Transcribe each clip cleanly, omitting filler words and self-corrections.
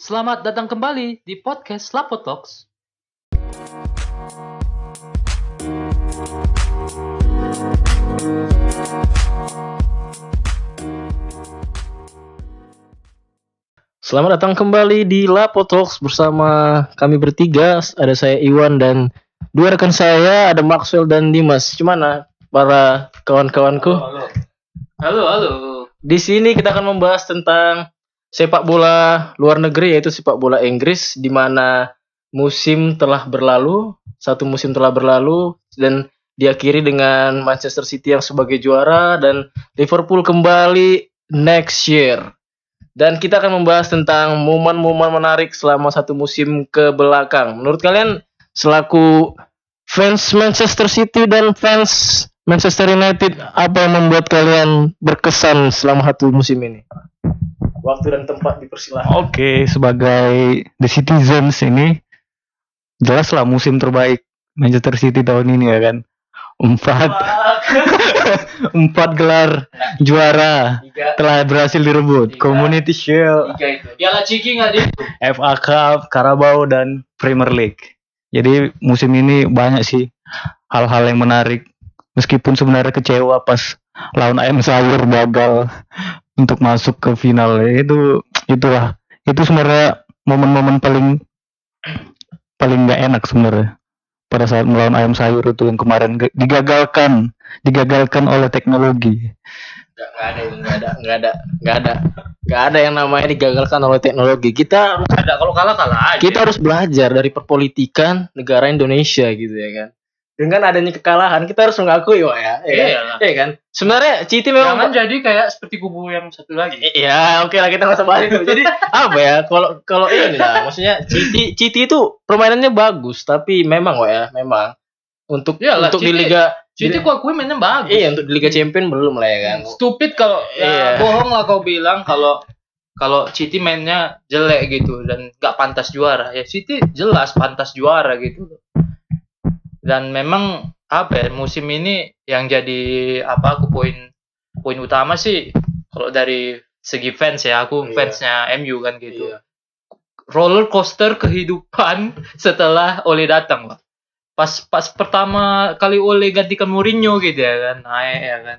Selamat datang kembali di podcast Lapo Talks. Selamat datang kembali di Lapo Talks bersama kami bertiga. Ada saya Iwan dan dua rekan saya, ada Maxwell dan Dimas. Gimana para kawan-kawanku? Halo. Di sini kita akan membahas tentang sepak bola luar negeri, yaitu sepak bola Inggris, di mana satu musim telah berlalu dan diakhiri dengan Manchester City yang sebagai juara dan Liverpool kembali next year. Dan kita akan membahas tentang momen-momen menarik selama satu musim ke belakang. Menurut kalian selaku fans Manchester City dan fans Manchester United, apa yang membuat kalian berkesan selama satu musim ini? Waktu dan tempat dipersilahkan. Oke, sebagai The Citizens ini jelaslah musim terbaik Manchester City tahun ini ya kan. Empat gelar juara telah berhasil direbut. Community Shield, Piala Ciki nggak dia? FA Cup, Carabao dan Premier League. Jadi musim ini banyak sih hal-hal yang menarik. Meskipun sebenarnya kecewa pas lawan AM Sayur gagal untuk masuk ke final. Itulah. Itu sebenarnya momen-momen paling nggak enak sebenarnya. Pada saat melawan ayam sayur itu yang kemarin digagalkan oleh teknologi. Nggak ada yang namanya digagalkan oleh teknologi. Kita Kalau kalah aja. kita harus belajar dari perpolitikan negara Indonesia gitu ya kan. Dengan adanya kekalahan kita harus mengakui ya. Iya kan? Sebenarnya Citi memang Jangan jadi kayak seperti kubu yang satu lagi. Iya, oke lah, kita nggak usah bahas itu. Jadi apa ya? Kalau ini lah, maksudnya Citi itu permainannya bagus, tapi memang untuk Iyalah, di Citi- liga Citi ku akui mainnya bagus. iya, untuk di Liga Champion belum lah ya kan. Stupid kalau Iya. bohong lah kau bilang kalau Citi mainnya jelek gitu dan nggak pantas juara. Ya Citi jelas pantas juara gitu. Dan memang musim ini yang jadi poin utama sih kalau dari segi fans ya, aku Iya. fansnya MU kan gitu. Iya. Roller coaster kehidupan setelah Ole datang lah. Pas pertama kali Ole gantikan Mourinho gitu ya kan, naik ya kan.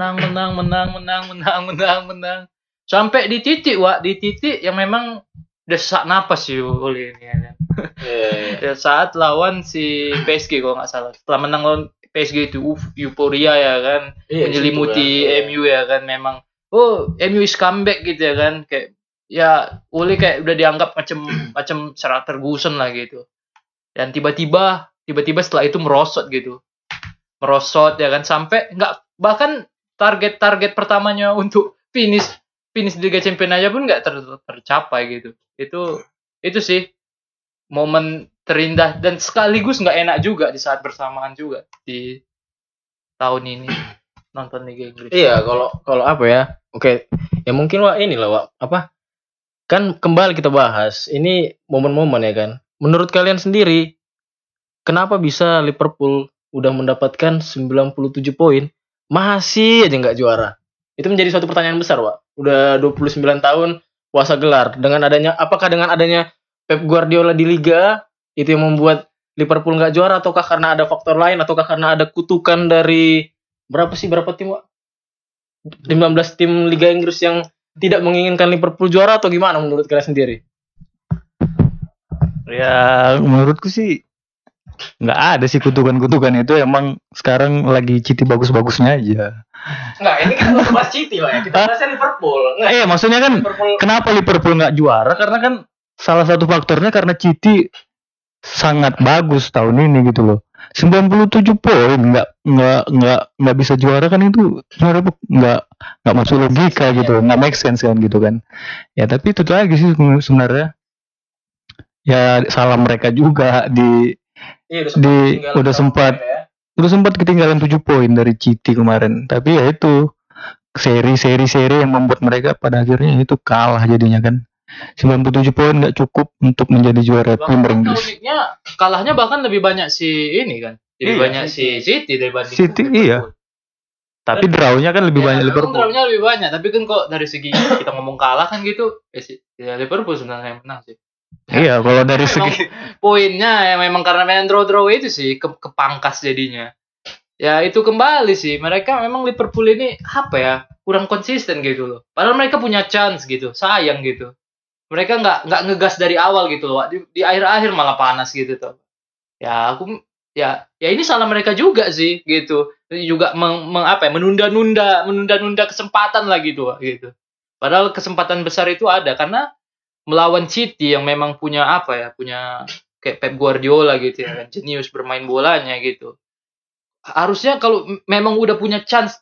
Menang. Sampai di titik yang memang udah sesak napas sih Ole ini ya kan. Ya, saat lawan si PSG kalau nggak salah, setelah menang lawan PSG itu euforia ya kan, Iya, menyelimuti situ, ya. MU ya kan, memang MU is comeback gitu ya kan, kayak ya Ole kayak udah dianggap macam serat tergusun lah gitu, dan tiba-tiba setelah itu merosot ya kan, sampai nggak, bahkan target pertamanya untuk finish di Liga Champions aja pun nggak tercapai gitu. Itu sih momen terindah dan sekaligus nggak enak juga di saat bersamaan juga di tahun ini nonton Liga Inggris. Iya, kalau apa ya? Oke. Ya mungkin inilah apa? Kan kembali kita bahas. Ini momen-momen ya kan. Menurut kalian sendiri, kenapa bisa Liverpool udah mendapatkan 97 poin masih aja nggak juara? Itu menjadi suatu pertanyaan besar, Wak. Udah 29 tahun puasa gelar. Apakah dengan adanya Pep Guardiola di Liga itu yang membuat Liverpool nggak juara, ataukah karena ada faktor lain, ataukah karena ada kutukan dari berapa tim, Wak? 15 tim Liga Inggris yang tidak menginginkan Liverpool juara, atau gimana menurut kalian sendiri? Ya menurutku sih nggak ada sih kutukan-kutukan itu, emang sekarang lagi City bagus-bagusnya aja. Enggak, ini kita nggak bahas City, Pak ya. Kita bahasnya Liverpool. Maksudnya kan kenapa Liverpool nggak juara? Karena kan salah satu faktornya karena City sangat bagus tahun ini gitu loh. 97 poin nggak bisa juara kan, itu sebenarnya nggak masuk logika gitu, nggak make sense kan gitu kan. Ya tapi itu lagi sih sebenarnya. Ya salah mereka juga udah sempat ketinggalan 7 poin dari City kemarin. Tapi ya itu seri yang membuat mereka pada akhirnya itu kalah jadinya kan. 97 poin nggak cukup untuk menjadi juara Premier Inggris. Uniknya kalahnya bahkan lebih banyak si ini kan, lebih Iya, banyak si City dibanding City, Liverpool. iya. Tapi draw-nya kan lebih banyak Liverpool. Draw-nya lebih banyak, tapi kan kok dari segi kita ngomong kalah kan gitu, ya Liverpool sebenarnya yang menang sih. Iya, kalau dari segi poinnya ya memang karena main draw itu sih kepangkas jadinya. Ya itu kembali sih, mereka memang Liverpool ini apa ya, kurang konsisten gitu loh. Padahal mereka punya chance gitu, sayang gitu. Mereka nggak ngegas dari awal gitu loh. Di akhir-akhir malah panas gitu tuh. Ya ini salah mereka juga sih gitu. Juga menunda-nunda kesempatan lah gitu. Padahal kesempatan besar itu ada karena melawan City yang memang punya kayak Pep Guardiola gitu ya kan, jenius bermain bolanya gitu. Harusnya kalau memang udah punya chance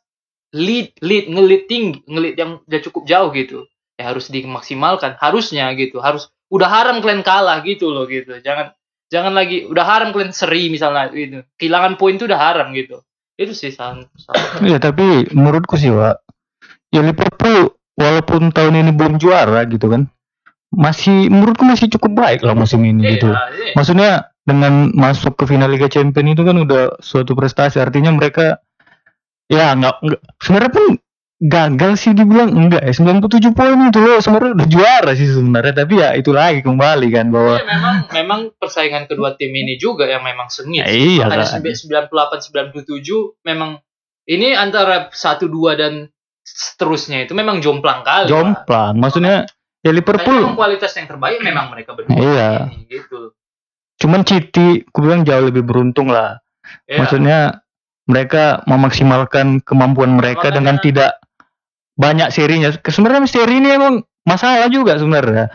ngelit tinggi, ngelit yang udah cukup jauh gitu, ya harus dimaksimalkan harusnya gitu. Udah haram kalian kalah gitu loh gitu. Jangan lagi udah haram kalian seri misalnya gitu. Kehilangan poin itu udah haram gitu. Itu sih salah. Ya tapi menurutku sih Pak, ya Liverpool walaupun tahun ini belum juara gitu kan, menurutku masih cukup baik lah musim ini gitu. Iya. Maksudnya dengan masuk ke final Liga Champions itu kan udah suatu prestasi. Artinya mereka ya nggak sebenarnya pun gagal sih dibilang enggak ya, 97 poin itu loh sebenarnya udah juara sih sebenarnya, tapi ya itu lagi kembali kan bahwa memang persaingan kedua tim ini juga yang memang sengit. Iya kan. 98 97 memang ini antara 1 2 dan seterusnya itu memang jomplang kali. Jomplang. Maksudnya ya Liverpool memang kualitas yang terbaik memang mereka berdua ini gitu. Cuman City aku bilang jauh lebih beruntung lah. Iya. Maksudnya mereka memaksimalkan kemampuan mereka dengan tidak banyak serinya. Sebenarnya seri ini emang masalah juga sebenarnya.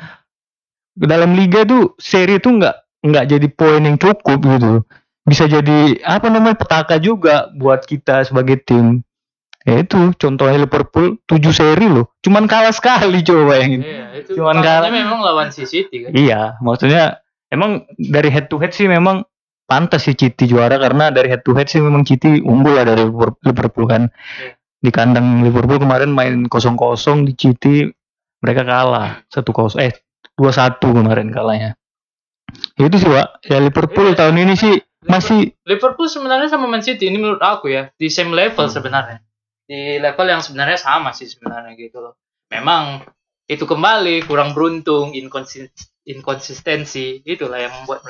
Dalam liga tuh seri itu nggak jadi poin yang cukup gitu. Bisa jadi petaka juga buat kita sebagai tim. Ya itu contohnya Liverpool 7 seri loh. Cuman kalah sekali coba yang ini. Iya, itu cuman kalah memang lawan City kan. Iya, maksudnya emang dari head to head sih memang pantas sih City juara karena dari head to head sih memang City unggul lah dari Liverpool kan. Iya. Di kandang Liverpool kemarin main 0-0, di City mereka kalah 1-0 2-1 kemarin kalahnya. Itu sih Pak, ya Liverpool tahun ini sih masih Liverpool sebenarnya sama Man City ini menurut aku ya di same level sebenarnya. Di level yang sebenarnya sama sih sebenarnya gitu loh. Memang itu kembali kurang beruntung, inkonsistensi itulah yang membuat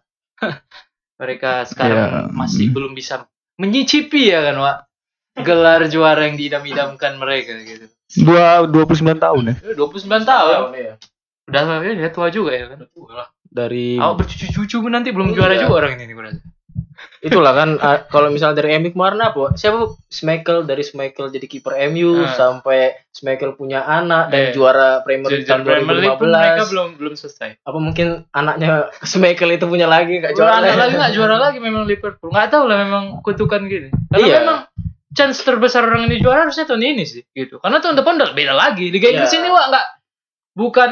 mereka sekarang masih belum bisa menyicipi ya kan Wak, gelar juara yang diidam-idamkan mereka gitu. 29 tahun ya. 29 tahun. Ya. Udah ya tua juga ya kan. Dari bercucu-cucu nanti belum juara juga orang ini berarti. Itulah kan kalau misalnya dari MU kemarin siapa Schmeichel, dari Schmeichel jadi kiper MU sampai Schmeichel punya anak dan juara Premier League tahun 2015. Mereka belum selesai. Apa mungkin anaknya Schmeichel itu punya lagi enggak juara lagi? Enggak juara lagi memang Liverpool. Enggak tahu lah memang kutukan gini. Karena memang chance terbesar orang ini juara harusnya tahun ini sih gitu. Karena tahun depan udah beda lagi. Liga Inggris ini bukan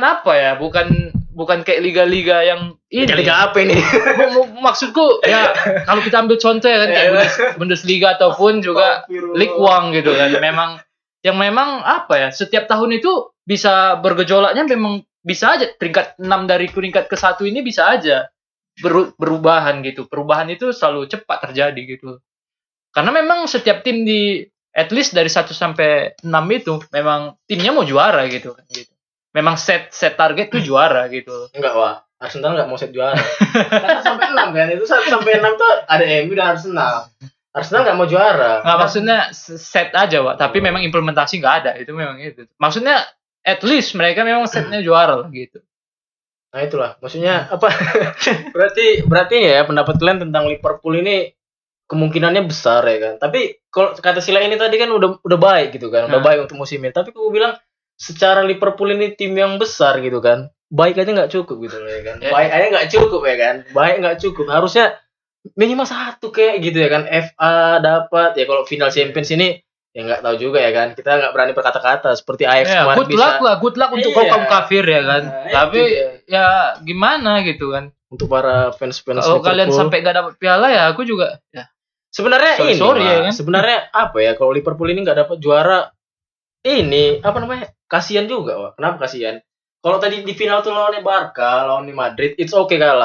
kayak liga-liga yang ini. Liga apa ini? Maksudku ya kalau kita ambil contoh ya kan kayak Bundesliga ataupun juga League One gitu kan. Memang setiap tahun itu bisa bergejolaknya, memang bisa aja peringkat 6 dari peringkat ke 1 ini bisa aja berubahan gitu. Perubahan itu selalu cepat terjadi gitu. Karena memang setiap tim di at least dari 1 sampai 6 itu memang timnya mau juara gitu kan gitu. Memang set target tuh juara gitu. Enggak, Wak. Arsenal enggak mau set juara. Karena sampai 6 kan. Itu 1 sampai 6 tuh ada MU dan Arsenal. Arsenal enggak mau juara. Enggak, maksudnya set aja, Wak. Tapi memang implementasi enggak ada. Itu memang itu. Maksudnya at least mereka memang setnya juara gitu. Nah, itulah. Maksudnya apa? berarti ya pendapat kalian tentang Liverpool ini kemungkinannya besar ya kan. Tapi kalau kata Sila ini tadi kan udah baik gitu kan. Udah baik untuk musim ini. Tapi aku bilang secara Liverpool ini tim yang besar gitu kan, baik aja nggak cukup gitu loh ya kan. Baik aja nggak cukup ya kan. Baik nggak cukup, harusnya minimal 1 kayak gitu ya kan. FA dapat ya, kalau final Champions ini ya nggak tahu juga ya kan. Kita nggak berani berkata-kata seperti Ajax kemarin bisa. Good luck untuk kaum kafir ya kan. Tapi ya gimana gitu kan. Untuk para fans kalau kalian sampai nggak dapat piala ya aku juga ya. Sebenarnya sorry ya kan. Sebenarnya apa ya, kalau Liverpool ini nggak dapat juara ini kasihan juga, Wak. Kenapa kasihan? Kalau tadi di final tuh lawannya Barca, lawan Madrid, it's okay kalah.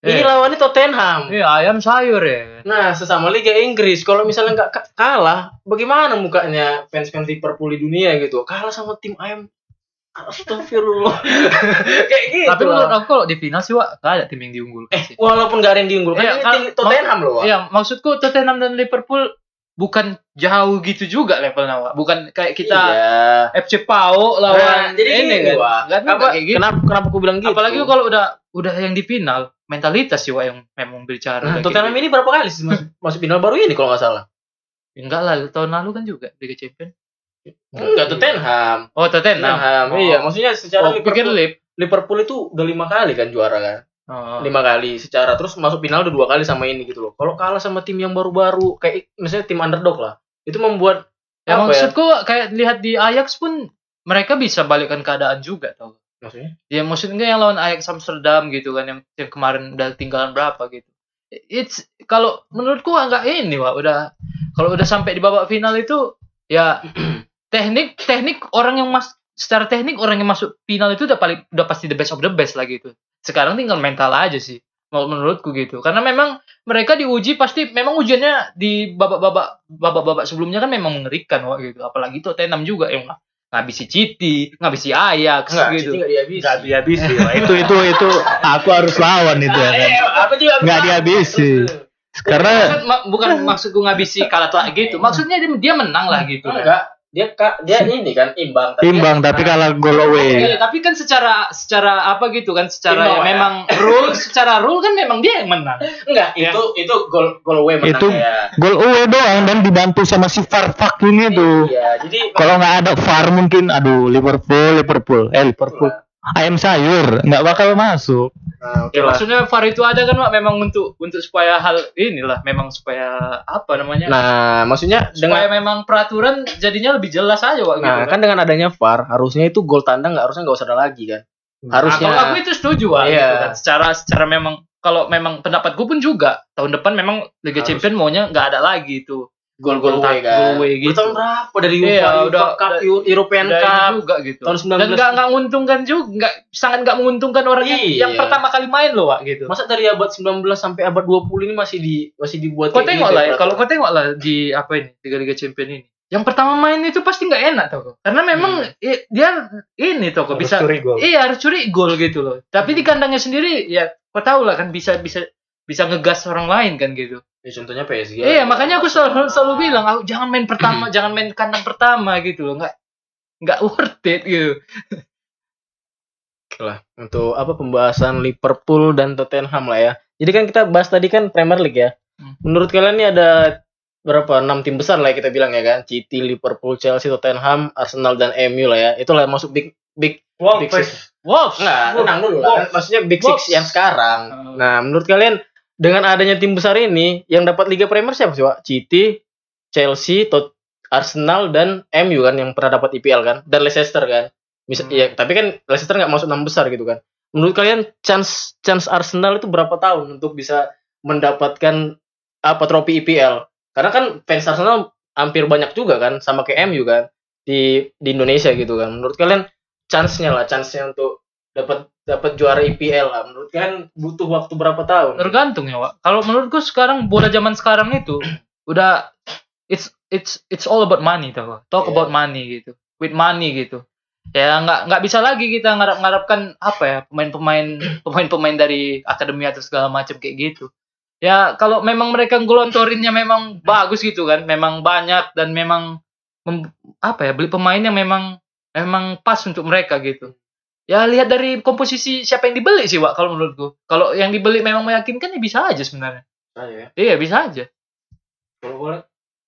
Ini lawannya Tottenham. Iya, ayam sayur ya. Nah, sesama Liga Inggris, kalau misalnya nggak kalah, bagaimana mukanya fans-fans Liverpool di dunia gitu? Kalah sama tim ayam. Astagfirullah. Kayak gitu. Tapi menurut lah. aku kalau di final sih, Wak, gak ada tim yang diunggulkan sih. Walaupun nggak ada yang diunggulkan, Iya, ini kan, tim Tottenham loh. Wak. Iya, maksudku Tottenham dan Liverpool bukan jauh gitu juga levelnya, Wak. Bukan kayak kita Iya. FC PAO lawan jadi ini gini, kan. Wak. Nggak juga kayak gitu. Kenapa aku bilang gitu? Apalagi kalau udah yang di final, mentalitas sih, Wak, yang memang bicara. Nah, Kayak Tottenham gitu. ini berapa kali sih masuk final baru ini kalau nggak salah? Enggak lah, tahun lalu kan juga Liga Champions. Enggak, Tottenham. Oh, Tottenham. Oh. Iya, maksudnya secara pikir Liverpool itu udah 5 kali kan juara kan? Oh. 5 kali secara, terus masuk final udah 2 kali sama ini gitu loh. Kalau kalah sama tim yang baru-baru kayak misalnya tim underdog lah, itu membuat Ya apa maksudku kayak lihat di Ajax pun mereka bisa balikkan keadaan juga tau. Maksudnya? Ya maksudnya yang lawan Ajax Amsterdam gitu kan, yang kemarin udah tinggalan berapa gitu. It's kalau menurutku enggak ini, Wak, udah kalau udah sampai di babak final itu ya teknik orang yang secara teknik orang yang masuk final itu udah pasti the best of the best lah gitu. Sekarang tinggal mental aja sih menurutku gitu. Karena memang mereka diuji pasti memang ujiannya di babak sebelumnya kan memang mengerikan, Wak, gitu. Apalagi Tottenham juga yang ngabisi City, ngabisi Ajax gitu. Nggak dihabisi. itu aku harus lawan itu ya kan. Aku juga Nggak dihabisi. Karena Bukan maksudku ngabisi kalah telak gitu. Maksudnya dia menang lah gitu. enggak, dia ini kan imbang. imbang tapi kalah gol away. Iya, tapi kan secara apa gitu kan, secara Imbang, ya ya. memang secara rule kan memang dia yang menang. Enggak, Ya. itu gol away menang Itu ya. gol away doang dan dibantu sama si VAR fuck ini tuh. Iya, jadi Kalau nggak ada VAR mungkin aduh Liverpool ayam sayur nggak bakal masuk. nah, oke Ya lah. maksudnya VAR itu ada kan, Pak, memang untuk supaya hal inilah memang supaya apa namanya? Nah, maksudnya supaya dengan memang peraturan jadinya lebih jelas aja, Pak, gitu. nah, kan dengan adanya VAR harusnya itu gol tandang nggak usah ada lagi kan. Harusnya Nah, kalau aku itu setuju, Pak, Iya. gitu kan. Secara memang kalau memang pendapatku pun juga tahun depan memang Liga Harus. Champions maunya nggak ada lagi itu. gol-gol away kan. Gol away gitu. Tahun berapa dari Iya, UEFA Cup, European Udah ini Cup juga gitu. tahun 19. Dan nggak menguntungkan juga, sangat nggak menguntungkan orang Iya. yang pertama kali main loh, Wak, gitu. Masa dari abad 19 sampai abad 20 ini masih dibuat Kau kayak tengok gitu lah, ya, kalau kau tengok lah di apa ini Liga Champions ini. Yang pertama main itu pasti nggak enak tau kok. Karena memang dia ini tau kok bisa harus curi gol gitu loh. Tapi di kandangnya sendiri ya kau tahu lah kan bisa ngegas orang lain kan gitu. Ya, contohnya PSG. Iya, makanya aku selalu bilang, jangan main pertama, jangan main kandang pertama gitu loh. Nggak worth it gitu. Oke lah, untuk apa pembahasan Liverpool dan Tottenham lah ya. Jadi kan kita bahas tadi kan Premier League ya. Menurut kalian nih ada berapa 6 tim besar lah ya kita bilang ya kan? City, Liverpool, Chelsea, Tottenham, Arsenal dan MU lah ya. Itulah masuk big Big Six. Wolves. Enggak, tenang dulu lah. Maksudnya Big Six Wolves. yang sekarang. Nah, menurut kalian dengan adanya tim besar ini yang dapat Liga Premier siapa sih, Pak? City, Chelsea, Arsenal dan MU kan yang pernah dapat IPL kan, dan Leicester kan. Ya, tapi kan Leicester nggak masuk 6 besar gitu kan. Menurut kalian chance Arsenal itu berapa tahun untuk bisa mendapatkan apa trofi IPL? Karena kan fans Arsenal hampir banyak juga kan sama kayak MU kan di Indonesia gitu kan. Menurut kalian chance-nya untuk dapat juara IPL lah. Menurut kalian butuh waktu berapa tahun? Tergantung ya, Wak. Kalau menurutku sekarang bola zaman sekarang itu udah it's all about money tau. Talk about money gitu. With money gitu. Ya nggak bisa lagi kita ngarapkan apa ya pemain dari akademi atau segala macam kayak gitu. Ya kalau memang mereka ngelontorinnya memang bagus gitu kan, memang banyak dan memang beli pemain yang memang pas untuk mereka gitu. Ya lihat dari komposisi siapa yang dibeli sih, Wak, kalau menurutku. Kalau yang dibeli memang meyakinkan ya bisa aja sebenarnya. Ya. Iya, bisa aja. Kalau boleh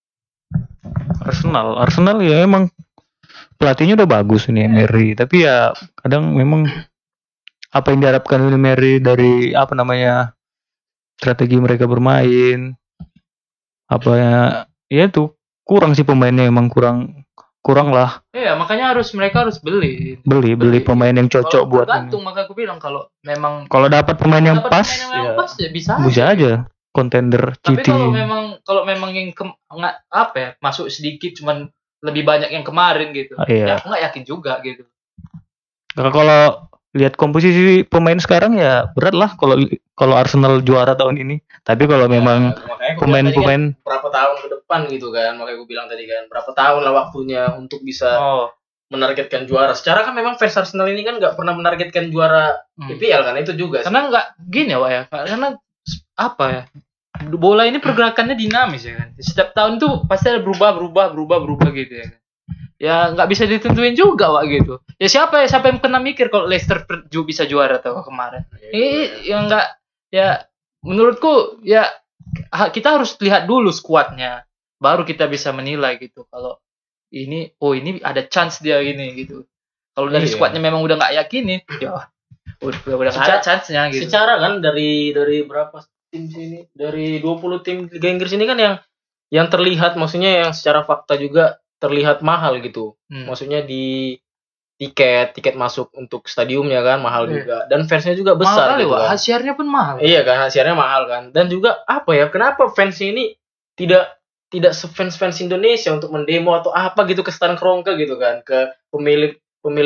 Arsenal ya emang pelatihnya udah bagus ini Emery, tapi ya kadang memang apa yang diharapkan oleh Emery dari apa namanya strategi mereka bermain apa ya itu kurang sih pemainnya, emang kurang lah. Iya, makanya mereka harus beli pemain yang cocok kalau buat tergantung, ini. maka aku bilang kalau memang Kalau dapat pemain yang pas, ya bisa aja kontender Tapi City. kalau memang yang masuk sedikit cuman lebih banyak yang kemarin gitu. Iya. Ya aku nggak yakin juga gitu. Kalau lihat komposisi pemain sekarang ya berat lah kalau kalau Arsenal juara tahun ini. Tapi kalau memang makanya gua bilang tadi kan pemain-pemain berapa tahun ke depan gitu kan, makanya gue bilang tadi kan berapa tahun lah waktunya untuk bisa Oh. menargetkan juara. Secara kan memang fans Arsenal ini kan nggak pernah menargetkan juara IPL kan, itu juga sih. Karena nggak gini ya, Wak, ya. Karena apa ya? Bola ini pergerakannya dinamis ya kan. Setiap tahun tuh pasti ada berubah gitu ya kan. Ya nggak bisa ditentuin juga, Wak, gitu. Ya siapa yang pernah mikir kalau Leicester bisa juara tahun kemarin? Ini yang nggak, ya menurutku ya kita harus lihat dulu skuadnya, baru kita bisa menilai gitu. Kalau ini ada chance dia ini gitu. Kalau dari Iya. skuadnya memang udah nggak yakini, ya udah nggak ada chance-nya gitu. Secara kan dari berapa tim sini? Dari 20 tim Liga Inggris ini kan yang terlihat, maksudnya yang secara fakta juga terlihat mahal gitu. Maksudnya di tiket masuk untuk stadiumnya kan mahal juga, dan fansnya juga besar mahal gitu kan. Hasiarnya pun mahal. Iya kan, hasiarnya mahal kan. Dan juga apa ya, kenapa fans ini tidak se-fans Indonesia untuk mendemo atau apa gitu ke Stan Kroenke gitu kan, ke pemilik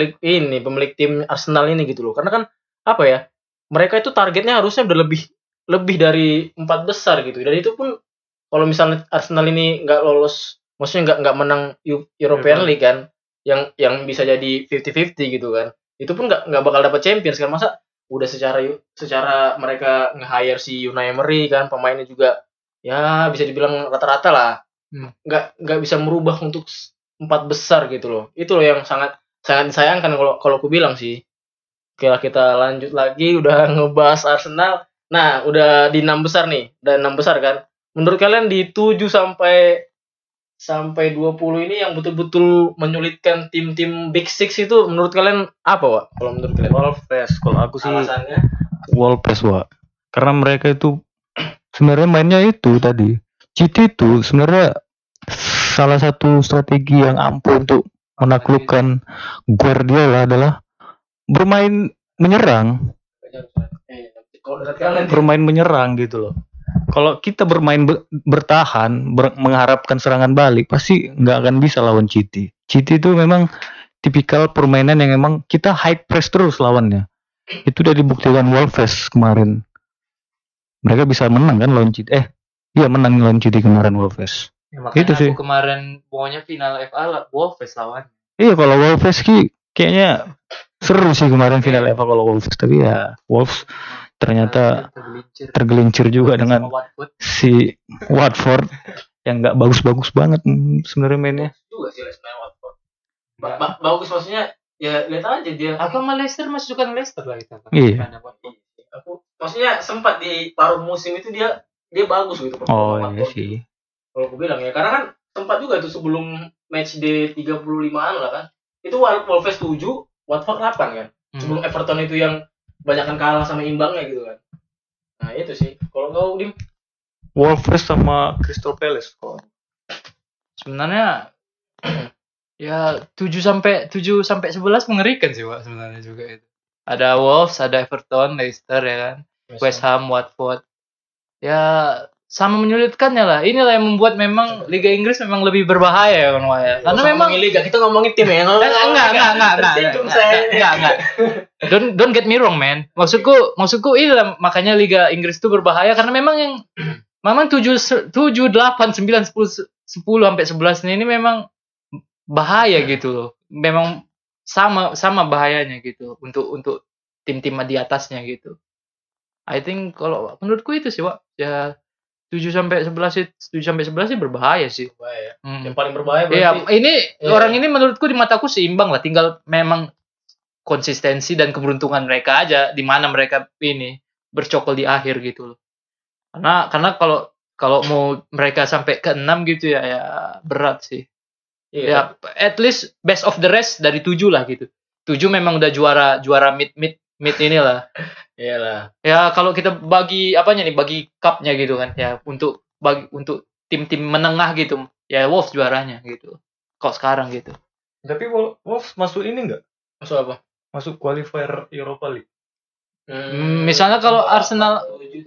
tim Arsenal ini gitu loh. Karena kan apa ya, mereka itu targetnya harusnya udah lebih dari 4 besar gitu. Dan itu pun kalau misalnya Arsenal ini nggak lolos, maksudnya nggak menang European League kan, yang bisa jadi 50-50 gitu kan, itu pun nggak bakal dapat Champions kan. Masa udah secara mereka nge-hire si Unai Emery kan, pemainnya juga ya bisa dibilang rata-rata lah, nggak bisa merubah untuk 4 besar gitu loh. Itu loh yang sangat disayangkan kalau aku bilang sih. Oke lah, kita lanjut lagi, udah ngebahas Arsenal. Nah, udah di 6 besar nih, dan 6 besar kan. Menurut kalian di 7 sampai 20 ini yang betul-betul menyulitkan tim-tim Big Six itu menurut kalian apa, Wak? Kalau menurut kalian? Wolves, kalau aku sih Alasannya? Wolves, Wak. Karena mereka itu sebenarnya mainnya itu tadi. City itu sebenarnya salah satu strategi yang ampuh untuk menaklukkan Guardiola adalah bermain menyerang. Bermain menyerang gitu loh. Kalau kita bermain bertahan, mengharapkan serangan balik, pasti nggak akan bisa lawan City. City itu memang tipikal permainan yang memang kita high press terus lawannya. Itu udah dibuktikan Wolves kemarin. Mereka bisa menang kan lawan City. Iya, menang lawan City kemarin Wolves. Ya, makanya itu sih. aku kemarin pokoknya final FA Wolves lawan. Iya, kalau Wolves kayaknya seru sih kemarin final FA kalau Wolves, tapi ya Wolves ternyata tergelincir juga dengan si Watford yang nggak bagus-bagus banget sebenarnya mainnya. Juga sih Watford. Bagus maksudnya ya, lihat aja dia. Aku sama Leicester masukkan Leicester lah kita. Iya. Aku maksudnya sempat di paruh musim itu dia bagus gitu. Oh iya sih. Kalau aku bilang ya, karena kan sempat juga tuh sebelum match day 35-an lah kan. Itu Wolves 7, Watford 8 kan. Sebelum Everton itu yang banyakan kalah sama imbangnya gitu kan. Nah, itu sih. Kalau kau Dim, Wolves sama Crystal Palace kok. Sebenarnya ya 7 sampai 11 mengerikan sih, Pak, sebenarnya juga itu. Ada Wolves, ada Everton, Leicester ya kan. West Ham, Watford. Ya sama menyulitkannya lah. Inilah yang membuat memang Liga Inggris memang lebih berbahaya kan, Wak, ya. Karena memang liga, kita ngomongin tim ya. enggak. Don't get me wrong, man. Maksudku inilah makanya Liga Inggris itu berbahaya karena memang yang memang 7 8 9 10 sampai 11 ini memang bahaya gitu loh. Memang sama bahayanya gitu untuk tim-tim di atasnya gitu. I think kalau menurutku itu sih, Wak. Ya 7 sampai 11 sih berbahaya sih. Berbahaya. Yang paling berbahaya berarti. Iya, orang ini menurutku di mataku seimbang lah, tinggal memang konsistensi dan keberuntungan mereka aja di mana mereka ini bercokol di akhir gitu loh. Karena kalau mau mereka sampai ke 6 gitu ya berat sih. Iya. Ya at least best of the rest dari 7 lah gitu. 7 memang udah juara mid inilah. Iyalah. Ya kalau kita bagi cupnya gitu kan ya, untuk tim-tim menengah gitu ya Wolves juaranya gitu. Kok sekarang gitu. Tapi Wolves masuk ini enggak? Masuk apa? Masuk qualifier Europa League. Misalnya kalau Arsenal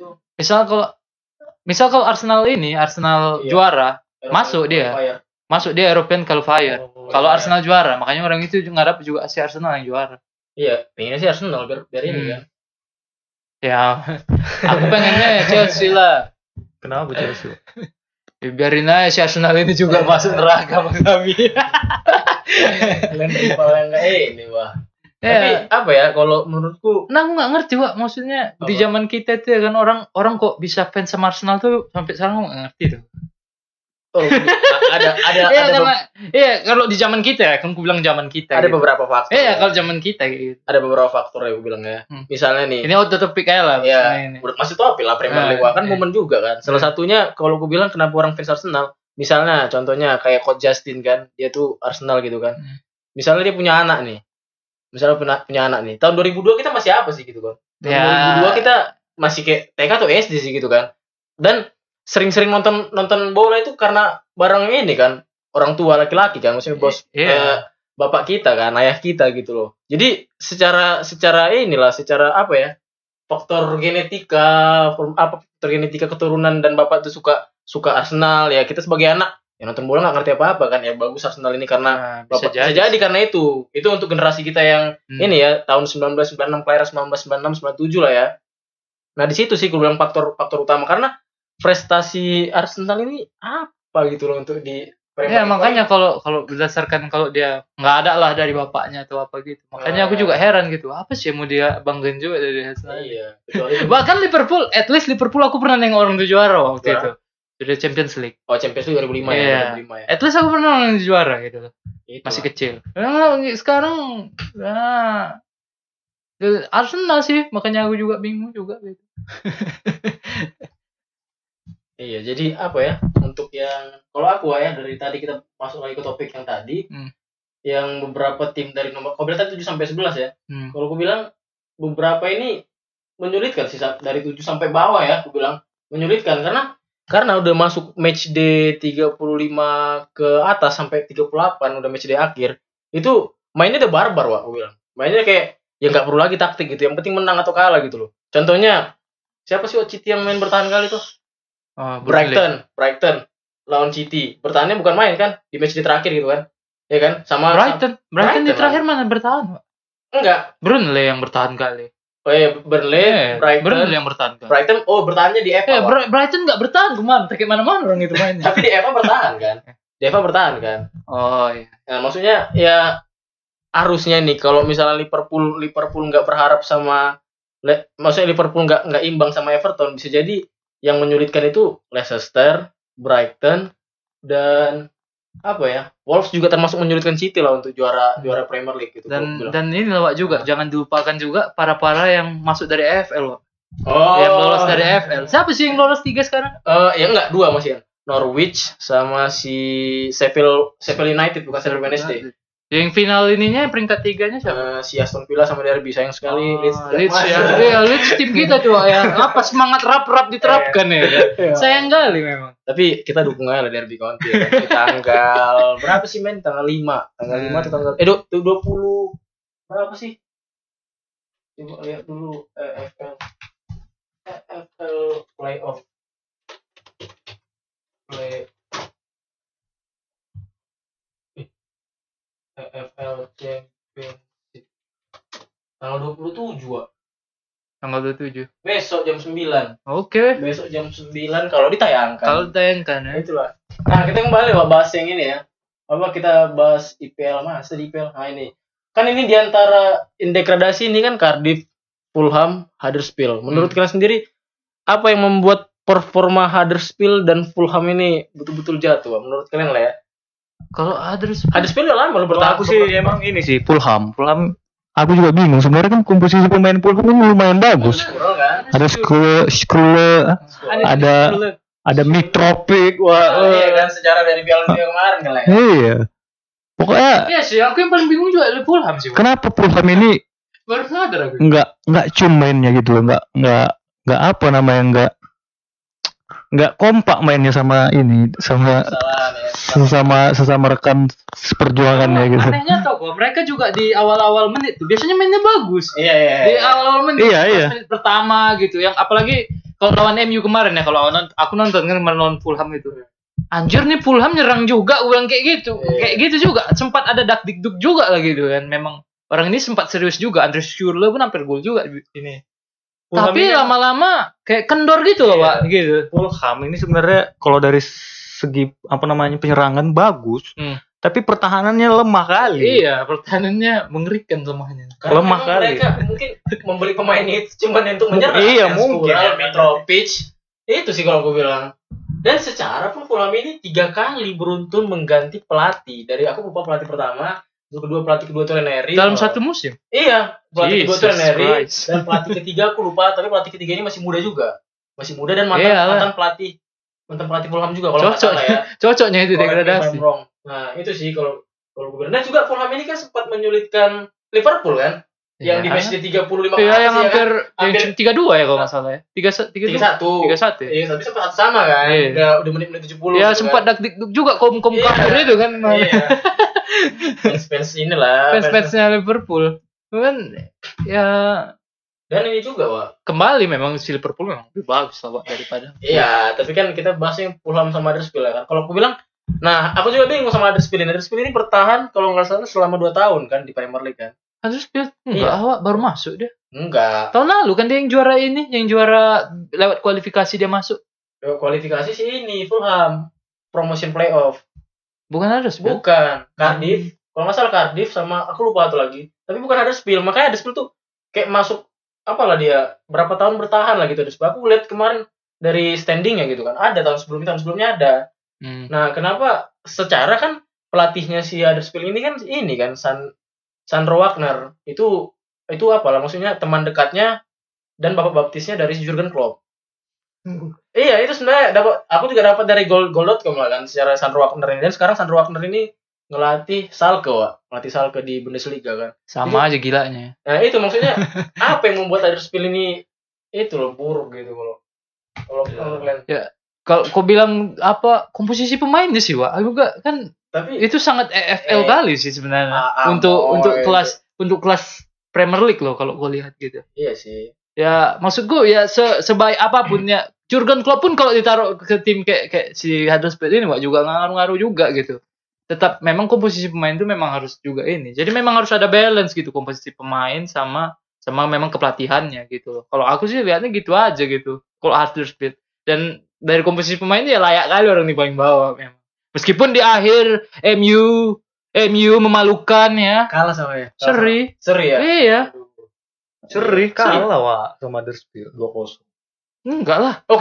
kalau Arsenal juara, masuk dia. Masuk dia European qualifier. Kalau Arsenal juara, makanya orang itu ngarap juga si Arsenal yang juara. Iya, pengennya sih Arsenal biar ini kan. Ya, aku pengennya Chelsea lah. Kenapa Chelsea? Ya, biarin aja si Arsenal ini juga masuk neraka Bang Sami. Kalian rival yang nggak ini wah. Tapi Ya, apa ya kalau menurutku nah aku nggak ngerti Wak, maksudnya di Apa? zaman kita itu ya kan orang kok bisa fans sama Arsenal tuh sampai sekarang aku nggak ngerti tuh. oh, ada Iya karena kalau di zaman kita ya kan aku bilang zaman kita. ada gitu. beberapa faktor. Iya kalau zaman kita gitu. Ada beberapa faktor ya gue bilang ya. Misalnya nih, Ini auto topik aja lah. ya ini. masih topik lah Premier League. Wah, kan momen juga kan. Salah satunya kalau gue bilang kenapa orang fans Arsenal, misalnya contohnya kayak Coach Justin kan, dia tuh Arsenal gitu kan. Misalnya dia punya anak nih. Misalnya punya anak nih. Tahun 2002 kita masih apa sih gitu kan? Tahun Ya. 2002 kita masih kayak TK atau SD sih gitu kan. Dan sering-sering nonton bola itu karena bareng ini kan, orang tua laki-laki kan, maksudnya bos Iya. bapak kita kan, ayah kita gitu loh. Jadi secara apa ya? Faktor genetika keturunan dan bapak tuh suka Arsenal ya. Kita sebagai anak ya nonton bola nggak ngerti apa-apa kan, ya bagus Arsenal ini karena Nah, bisa bapak jadi. karena itu untuk generasi kita yang ini ya tahun 1996 kelahiran 1996 97 lah ya. Nah di situ sih gue bilang faktor utama karena prestasi Arsenal ini apa gitu loh untuk di Ya makanya kalau berdasarkan kalau dia nggak ada lah dari bapaknya atau apa gitu. Makanya aku juga heran gitu. Apa sih yang mau dia banggain juga dari Arsenal? iya kecuali Bahkan Liverpool, at least Liverpool aku pernah nengok orang tuh juara waktu Juara? itu. Jadi Champions League. oh Champions League 2005 ya Iya. 2005 ya. At least aku pernah nonton juara gitu loh. Itu Masih lah. kecil. Nah, sekarang Arsenal sih, makanya aku juga bingung juga gitu. Iya, jadi apa ya? Untuk yang kalau aku ya dari tadi kita masuk lagi ke topik yang tadi, yang beberapa tim dari nomor kalau tadi 7 sampai 11 ya. Kalau aku bilang beberapa ini menyulitkan sih dari 7 sampai bawah ya, aku bilang menyulitkan karena udah masuk match day 35 ke atas sampai 38 udah match day akhir. Itu mainnya udah barbar, Wak, aku bilang. Mainnya kayak ya nggak perlu lagi taktik gitu, yang penting menang atau kalah gitu loh. Contohnya siapa sih City yang main bertahan kali tuh? Brighton lawan City. Bertahannya bukan main kan di match di terakhir gitu kan. Ya kan? Sama Brighton di terakhir mana bertahan? enggak. Burnley yang bertahan kali. Oh iya, Burnley, Burnley yang bertahan kali. Brighton bertahannya di FA. Brighton nggak bertahan kemana? Kayak mana-mana orang itu mainnya. Tapi di FA bertahan kan? Di FA bertahan kan? Oh iya. Nah, maksudnya ya harusnya nih kalau misalnya Liverpool nggak berharap sama maksudnya Liverpool nggak imbang sama Everton, bisa jadi yang menyulitkan itu Leicester, Brighton, dan apa ya? Wolves juga termasuk menyulitkan City lah untuk juara Premier League gitu. Dan ini lah Wak juga, jangan dilupakan juga para yang masuk dari EFL, Wak. Oh. Yang lolos dari EFL. Siapa sih yang lolos 3 sekarang? Ya enggak, 2 masih ya. Norwich sama si Sheffield United, bukan Sheffield Wednesday. Yang final ininya peringkat 3-nya siapa? Si Aston Villa sama Derby, sayang sekali Leeds ya. Leeds tim kita tuh ya. Apa semangat rap diterapkan ya. Sayang kali memang. Tapi kita dukung aja lah Derby County ya. Di tanggal berapa sih main? Tanggal 5 atau tanggal 20 berapa sih? Coba lihat dulu EFL playoff. EFL Championship tanggal 27 Wak. Tanggal 27. Besok jam 9. Oke. Besok jam 9 kalau ditayangkan. Kalau ditayangkan ya. Itulah. Nah, kita kembali Wak, bahas yang ini ya. Apa kita bahas IPL masa di IPL? Nah, ini. Kan ini diantara degradasi ini kan Cardiff, Fulham, Huddersfield. Menurut kalian sendiri apa yang membuat performa Huddersfield dan Fulham ini betul-betul jatuh? Menurut kalian lah ya. Kalau Huddersfield udah lama bertahan. Aku sih emang ini sih Fulham aku juga bingung sebenarnya kan komposisi pemain Fulham ini lumayan bagus. Ada Skrull, ada Mitrovic, iya kan secara dari Piala Dunia kemarin kan lah ya. Iya. Pokoknya iya sih, aku yang paling bingung juga Fulham sih. Kenapa Fulham ini baru sadar aku. Enggak mainnya gitu loh, enggak apa namanya enggak kompak mainnya sama sesama rekan seperjuangannya gitu. Anehnya tau kok, mereka juga di awal-awal menit tuh biasanya mainnya bagus. Iya. Di awal-awal menit, Iya. menit pertama gitu. Yang apalagi kalau lawan MU kemarin ya, kalau aku nonton kan lawan Fulham itu. Anjir nih Fulham nyerang juga, ulang kayak gitu. Kayak gitu juga. Sempat ada dak-dikduk juga lah gitu kan. Memang orang ini sempat serius juga. Andreas Schürrle pun hampir gol juga ini. Fulham Tapi ini- lama-lama kayak kendor gitu loh, Iya. Pak, gitu. Fulham ini sebenarnya kalau dari segi penyerangan bagus, tapi pertahanannya lemah kali. Iya, pertahanannya mengerikan lemahnya. Karena Lemah memang kali. mereka mungkin membeli pemain itu cuma untuk menyerang. Iya, Kayak mungkin. Skural, Mitrovic. Itu sih kalau gue bilang. Dan secara pun Fulham ini 3 kali beruntun mengganti pelatih. Dari aku lupa pelatih pertama, pelatih kedua itu Ranieri. Dalam satu musim. Iya, pelatih kedua itu Jesus Ranieri. Christ. Dan pelatih ketiga aku lupa, tapi pelatih ketiga ini masih muda juga. Masih muda dan mantan, Iyalah. mantan pelatih Fulham juga kalau nggak Cocok. salah ya. Cocoknya itu Correct me if degradasi. I'm wrong. Nah, itu sih kalau gue bilang. Dan juga Fulham ini kan sempat menyulitkan Liverpool kan? Yang di match di 35 Iya, yang ya hampir kan? yang 3-2 ya kalau nggak salah ya. 3-1. 3-1. 3-1 ya. Iya, tapi sempat sama kan? Iya. Udah menit-menit 70 Ya gitu sempat kan? dak-dikduk juga kom Iya. kafir itu kan. Iya. Fans inilah. Fans-fansnya Liverpool. Cuman ya Dan ini juga, Wak. kembali memang si Liverpool memang lebih bagus lah, Pak, daripada. Iya, tapi kan kita bahasnya Fulham sama Huddersfield ya kan. Kalau aku bilang, nah aku juga bingung sama Huddersfield ini. Huddersfield ini bertahan kalau nggak salah selama 2 tahun kan di Premier League kan. Huddersfield enggak, Iya. awak baru masuk dia. Enggak. Tahun lalu kan dia yang juara ini, yang juara lewat kualifikasi dia masuk. Kualifikasi sih ini Fulham promotion playoff. Bukan Huddersfield. Bukan Cardiff. Kalau nggak salah Cardiff sama aku lupa satu lagi. Tapi bukan Huddersfield. Makanya Huddersfield tuh kayak masuk apalah dia berapa tahun bertahan lah gitu. Huddersfield. Aku lihat kemarin dari standingnya gitu kan. Ada tahun sebelumnya ada. Nah, kenapa secara kan pelatihnya si Huddersfield ini kan Sandro Wagner itu apalah maksudnya teman dekatnya dan bapak baptisnya dari Jurgen Klopp. Iya, itu sebenarnya aku juga dapat dari goal.com lah kan secara Sandro Wagner ini. Dan sekarang Sandro Wagner ini ngelatih Schalke, Wak. Ngelatih Schalke di Bundesliga kan. Sama aja gilanya. Nah, itu maksudnya apa yang membuat Huddersfield ini itu loh buruk gitu kalau kalian. Kalau kau bilang apa komposisi pemainnya sih, Wak? Juga kan Tapi itu sangat EFL kali sih sebenarnya. Amoy. Untuk kelas Premier League loh kalau kau lihat gitu. iya sih. Ya, maksud gue ya sebaik apapun ya Jurgen Klopp pun kalau ditaruh ke tim kayak si Huddersfield ini Wak, juga nggak ngaruh-ngaruh juga gitu. Tetap memang komposisi pemain itu memang harus juga ini. Jadi memang harus ada balance gitu komposisi pemain sama memang kepelatihannya gitu loh. Kalau aku sih lihatnya gitu aja gitu. Kalau Huddersfield dan dari komposisi pemain ya layak kali orang di paling bawah memang. Meskipun di akhir MU memalukan ya. Kalah sama ya. Seri ya. Iya. Seri kalah Wak sama Huddersfield 2-0. Enggak lah. Oh,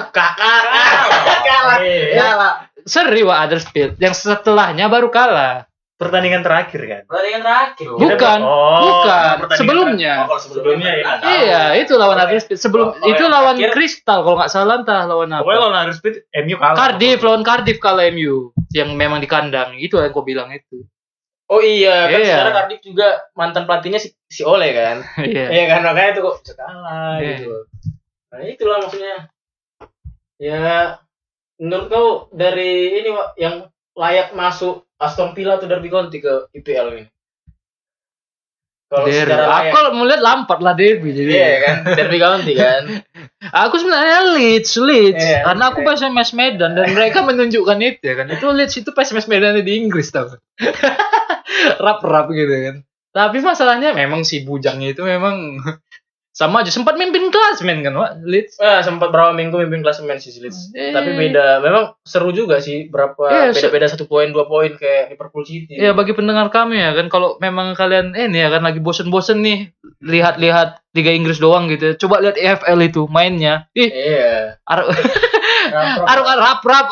kalah. Seri Wak Huddersfield. Yang setelahnya baru kalah. Pertandingan terakhir kan. Pertandingan terakhir. loh. Bukan. Bukan. pertandingan Sebelumnya. Oh, kalau sebelumnya ya. Iya, itu lawan Huddersfield. Sebelum Kalau itu yang lawan terakhir- Crystal kalau nggak salah entah lawan Pokoknya apa. lawan Huddersfield MU kalah. Lawan Cardiff kalah MU yang memang di kandang. Itu yang gue bilang itu. Oh iya, kan Iya. secara Cardiff juga mantan pelatihnya si Ole kan. Iya. Iya kan, makanya itu kok bisa kalah Iya. gitu. Nah, itulah maksudnya. Ya, menurut kau dari ini Wak, yang layak masuk Aston Villa atau Derby County ke IPL ini? Kalau Derby. secara layak. Aku melihat Lampard lah Derby jadi. Iya kan, Derby County kan. Aku sebenarnya Leeds Iya, karena aku pas mes Medan dan mereka menunjukkan itu ya kan. Itu Leeds itu pas mes Medan di Inggris tau. Rap gitu kan. Tapi masalahnya memang si bujangnya itu memang sama aja sempat mimpin klasemen kan Wak Leeds. Sempat berapa minggu mimpin klasemen sih Leeds. Iya. Tapi beda, memang seru juga sih Iya, beda-beda 1 poin 2 poin kayak Liverpool City. Ya bagi pendengar kami ya kan kalau memang kalian ini ya kan lagi bosen-bosen nih lihat-lihat Liga Inggris doang gitu. Coba lihat EFL itu mainnya. Ih, Iya. rap.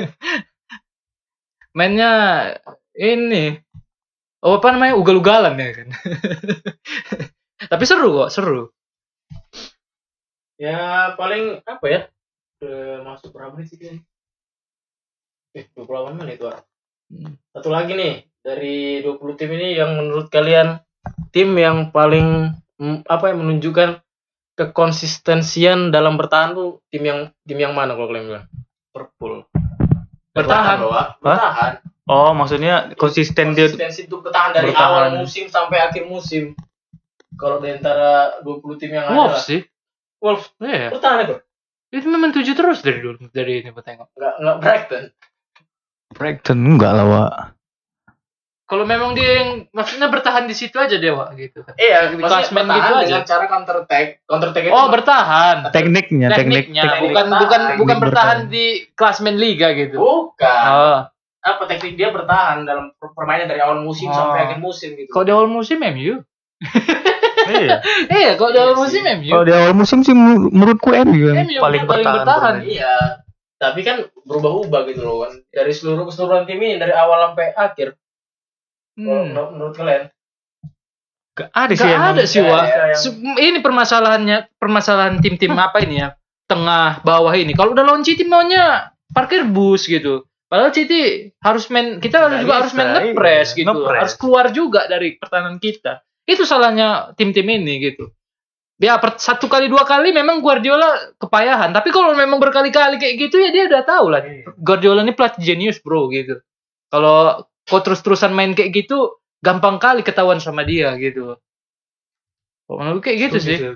Mainnya ini apa namanya ugal-ugalan ya kan. Tapi seru kok, seru. Ya paling apa ya? Masuk berapa nih sih ini? 28 menit Wak. Satu lagi nih dari 20 tim ini yang menurut kalian tim yang paling menunjukkan kekonsistensian dalam bertahan tuh tim yang mana kalau kalian bilang? Liverpool. Bertahan. loh, Wak. Bertahan. Oh, maksudnya konsisten dia. Konsistensi untuk bertahan dari Bertahan. awal musim sampai akhir musim. Kalau di antara 20 tim yang ada. Wolves sih. Wolves Iya. bertahan itu. Itu memang 7 terus dari dulu dari ini gue tengok. Enggak Brighton. Brighton enggak lah Wak. Kalau memang dia yang maksudnya bertahan di situ aja dia Wak gitu kan. Iya, Di maksudnya klasmen bertahan gitu aja. dengan cara counter attack itu Oh, bertahan. Tekniknya, teknik Bukan bertahan. bukan Teknik bertahan bertahan. di klasmen liga gitu. bukan. Oh. Apa teknik dia bertahan dalam permainan dari awal musim Oh. sampai akhir musim gitu. Kalau di awal musim MU. Iya. Iya, kalau di Iya awal sih. musim MU. Kalau di awal musim sih menurutku MU yang MU paling bertahan. Iya, tapi kan berubah-ubah gitu loh kan. Dari seluruh keseluruhan tim ini dari awal sampai akhir. Kalau menurut kalian? Gak ada sih Gak emang. ada sih Nggak Wak. ada yang- Ini permasalahan tim-tim apa ini ya? Tengah bawah ini. Kalau udah lawan City maunya parkir bus gitu. Padahal City harus main, kita Nggak juga harus bisa, main ngepres iya, gitu. ngepres. Harus keluar juga dari pertahanan kita. Itu salahnya tim-tim ini gitu. Ya satu kali dua kali memang Guardiola kepayahan. Tapi kalau memang berkali-kali kayak gitu ya dia udah tahu lah. Guardiola ini pelatih jenius bro gitu. Kalau kau terus-terusan main kayak gitu, gampang kali ketahuan sama dia gitu. Kalau menurut kayak gitu sih.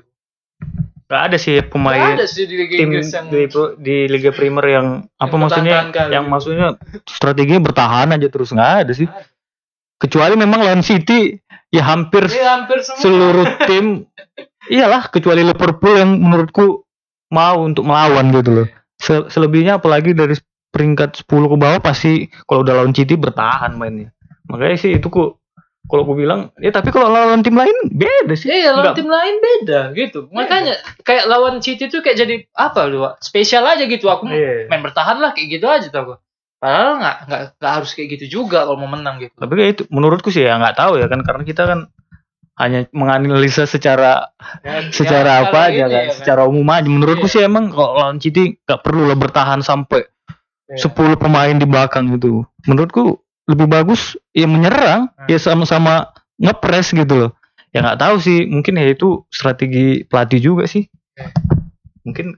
Gak ada sih Gak pemain ada sih di Liga tim Inggris yang di Liga Premier yang apa maksudnya bertahan kali. yang maksudnya strateginya bertahan aja terus nggak ada sih. Kecuali memang lawan City ya hampir hampir semua. seluruh tim iyalah kecuali Liverpool yang menurutku mau untuk melawan gitu loh. Selebihnya apalagi dari peringkat 10 ke bawah pasti kalau udah lawan City bertahan mainnya. Makanya sih itu kalau aku bilang ya tapi kalau lawan tim lain beda sih. Iya, lawan Nggak- tim lain beda gitu. Makanya kayak lawan City tuh kayak jadi apa lu? Wak? Spesial aja gitu. Aku Iya. main bertahan lah kayak gitu aja tau gua. Padahal nggak harus kayak gitu juga kalau mau menang gitu. Tapi kayak itu menurutku sih ya nggak tahu ya kan karena kita kan hanya menganalisa secara secara apa aja ini kan, ya kan. secara umum aja. Menurutku Iya. sih emang kalau lawan City nggak perlu lah bertahan sampai 10 pemain di belakang gitu. Menurutku lebih bagus ya menyerang, ya sama-sama ngepres gitu loh. Ya nggak tahu sih, mungkin ya itu strategi pelatih juga sih. Mungkin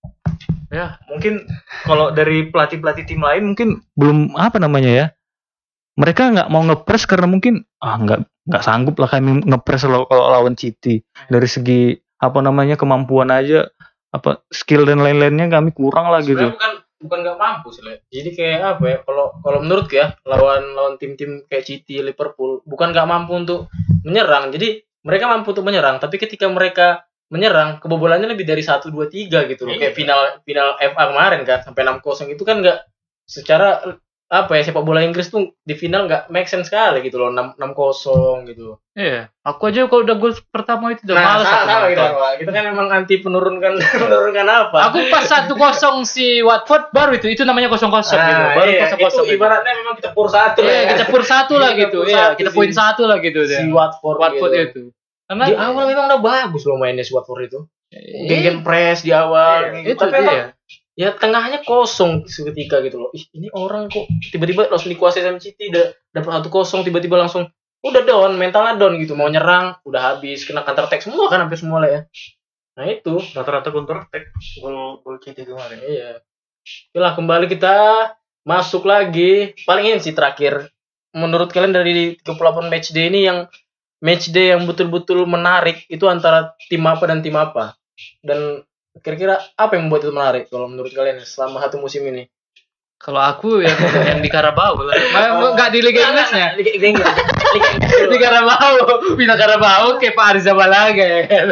Ya. mungkin kalau dari pelatih-pelatih tim lain mungkin belum apa namanya ya. Mereka nggak mau ngepres karena mungkin nggak sanggup lah kami ngepres kalau lawan City. Dari segi apa namanya kemampuan aja, apa skill dan lain-lainnya kami kurang lah gitu. Sebenarnya bukan nggak mampu sih, Le. Jadi kayak apa ya? Kalau menurut ya lawan tim-tim kayak City, Liverpool bukan nggak mampu untuk menyerang. Jadi mereka mampu untuk menyerang, tapi ketika mereka menyerang kebobolannya lebih dari 1 2 3 gitu loh. Kayak final FA kemarin kan sampai 6-0 itu kan nggak secara apa ya sepak bola Inggris tuh di final nggak make sense sekali gitu loh 6-0 gitu. Iya. Aku aja kalau udah gol pertama itu udah malas aku sama nonton. kita kan emang anti menurunkan apa? Aku pas 1-0 si Watford baru itu namanya 0-0 gitu. Baru iya, 0-0. itu ibaratnya memang kita pur satu Iya, kita pur satu lah Kita gitu. pur Iya, satu kita sih. poin satu lah gitu deh. si Watford gitu. itu. Karena Di awal memang udah bagus loh mainnya si Watford itu. Iya, Gegen press di awal. itu Tapi emang dia. ya tengahnya kosong seketika gitu loh. Ih, ini orang kok tiba-tiba langsung dikuasai sama City dapat 1-0 tiba-tiba langsung udah down, mentalnya down gitu. Mau nyerang udah habis, kena counter attack semua kan hampir semua lah ya. Nah itu Rata-rata counter attack gol City kemarin. iya. Okelah kembali kita masuk lagi. Paling ini sih terakhir. Menurut kalian dari 38 matchday ini yang matchday yang betul-betul menarik itu antara tim apa dan tim apa? Dan kira-kira apa yang membuat itu menarik kalau menurut kalian selama satu musim ini? Kalau aku yang di Carabao lah. Enggak di Liga Inggrisnya. Liga Inggris. Di Carabao, pindah Carabao kayak Pak Arza Balaga ya kan.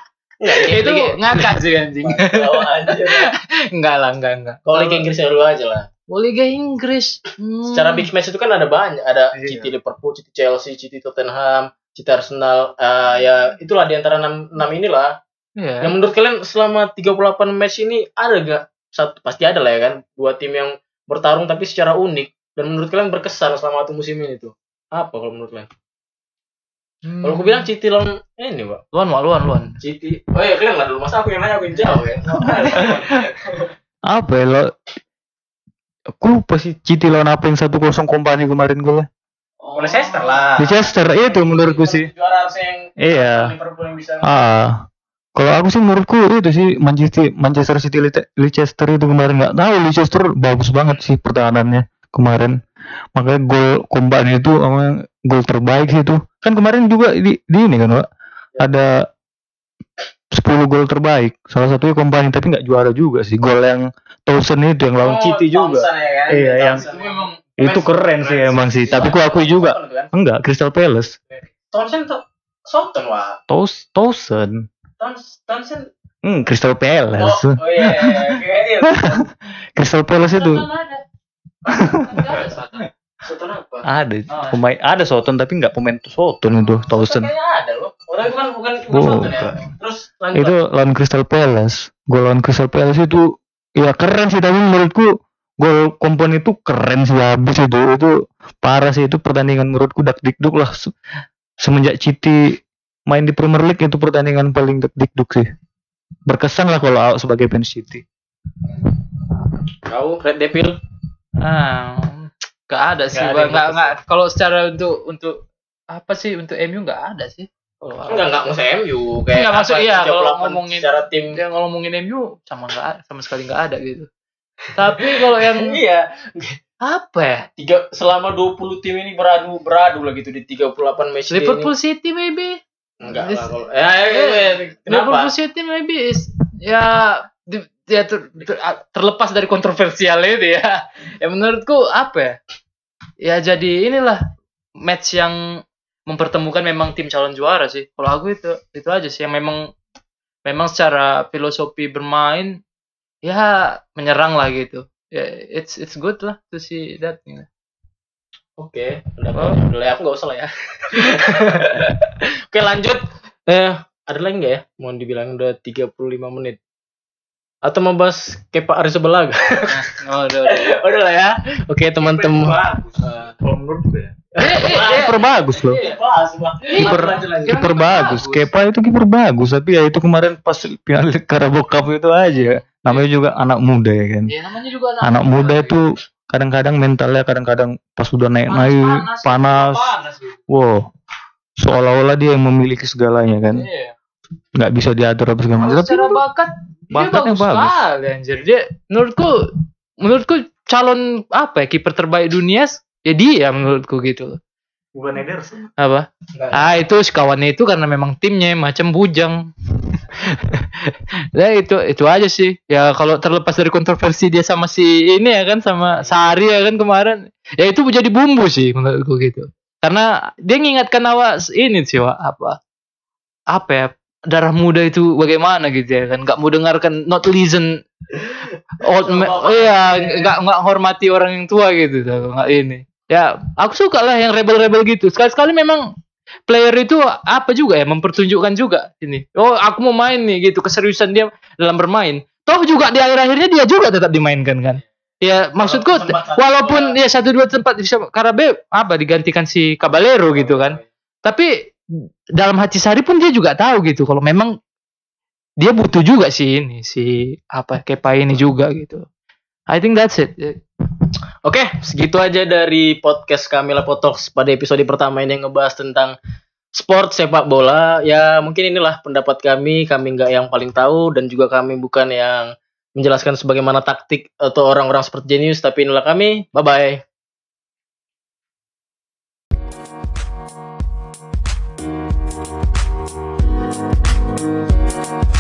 Itu ngakak sih anjing. Enggak lah, enggak. Kalau Liga Inggris dulu aja lah. Oh, Liga Inggris. Secara big match itu kan ada banyak, ada Iya. City Liverpool, City Chelsea, City Tottenham, City Arsenal. Ya itulah di antara 6 inilah. Iya. Yang menurut kalian selama 38 match ini ada gak satu pasti ada lah ya kan dua tim yang bertarung tapi secara unik dan menurut kalian berkesan selama satu musim ini tuh apa kalau menurut kalian? Kalau aku bilang City lawan ini Pak luan. City. Oh iya kalian lah dulu masa aku yang nanya aku yang jawab ya. Apa ya lo? Aku lupa sih City lawan apa yang 1-0 Kompany kemarin gue lah. Leicester lah. Leicester itu menurutku sih. Juara harusnya yang Iya. Liverpool yang bisa. Kalau aku sih menurutku itu sih Manchester City Leicester itu kemarin nggak tahu Leicester bagus banget sih pertahanannya kemarin. Makanya gol Kompany itu sama gol terbaik sih itu. Kan kemarin juga di ini kan Pak. Ada 10 gol terbaik. Salah satunya Kompany tapi nggak juara juga sih. Gol yang Townsend itu yang lawan City juga. Thompson ya kan? Iya, yang Thompson. Itu memang Itu keren sih emang sih. Tapi ku akui juga enggak Crystal Palace. Townsend tuh Southampton wah. Townsend. Townsend. Crystal Palace. Oh iya. Iya. Crystal Palace itu Southampton apa? ada pemain, ada Soton tapi enggak pemain Soton itu Townsend. Kayaknya ada loh. Orang itu kan bukan Southampton ya. Terus lanjut. Itu lawan Crystal Palace. Gol lawan Crystal Palace itu ya keren sih, tapi menurutku gol Kompon itu keren sih habis itu parah sih, itu pertandingan menurutku dak-dikduk lah. Semenjak City main di Premier League itu pertandingan paling dak-dikduk sih. Berkesan lah kalau sebagai fans City. Kau Red Devil? Gak ada sih, nggak. Kalau secara untuk apa sih, untuk MU nggak ada sih. Enggak usah MU kayak nggak masuk iya. Kalau ngomongin secara tim, yang ngomongin MU sama sekali nggak ada gitu. Tapi kalau yang iya apa ya? Selama 20 tim ini beradu lah gitu di 38 match day Liverpool ini. City maybe. Enggak lah kalau Liverpool City maybe terlepas dari kontroversial itu ya. Ya menurutku apa ya? Ya jadi inilah match yang mempertemukan memang tim calon juara sih. Kalau aku itu aja sih yang memang secara filosofi bermain ya menyerang lah gitu. Ya it's good lah to see that. Oke, udah lah, aku nggak usah lah ya. Oke, lanjut. Ada lagi nggak ya? Mau dibilang udah 35 menit. Atau mau bahas Kepa Arrizabalaga? Udah lah ya. Oke, teman-teman. Kalau menurutku ya. Kiper bagus loh. Kiper bagus. Kepa itu kiper bagus, tapi ya itu kemarin pas final Carabao Cup itu aja. Namanya juga anak muda ya kan. Ya, namanya juga anak muda itu kadang-kadang mentalnya kadang-kadang pas udah naik panas. Wow. Seolah-olah dia yang memiliki segalanya kan. Nggak bisa diatur apa segala macam. Secara bakatnya bagus sekali anjir. Dia menurutku calon apa ya, kiper terbaik dunia ya dia menurutku gitu. Bukan Ederson. Apa? Itu kawannya itu karena memang timnya macam bujang. Nah itu aja sih. Ya kalau terlepas dari kontroversi dia sama si ini ya kan, sama Sari ya kan kemarin. Ya itu menjadi bumbu sih menurutku gitu. Karena dia ngingatkan awak ini sih apa ya, darah muda itu bagaimana gitu ya kan, nggak mau dengarkan, not listen old man, nggak hormati orang yang tua gitu, nggak ini. Ya aku suka lah yang rebel-rebel gitu. Sekali-sekali memang player itu apa juga ya, mempertunjukkan juga ini. Oh aku mau main nih gitu, keseriusan dia dalam bermain. Toh juga di akhir-akhirnya dia juga tetap dimainkan kan. Ya maksudku walaupun ya 1-2 tempat bisa Carabao digantikan si Caballero gitu kan. Tapi dalam hati Sari pun dia juga tahu gitu kalau memang dia butuh juga si Kepa ini juga gitu. I think that's it. Oke, segitu aja dari podcast kami Lapo Talks pada episode pertama ini yang ngebahas tentang sport sepak bola. Ya mungkin inilah pendapat kami nggak yang paling tahu dan juga kami bukan yang menjelaskan sebagaimana taktik atau orang-orang seperti jenius, tapi inilah kami. Bye-bye.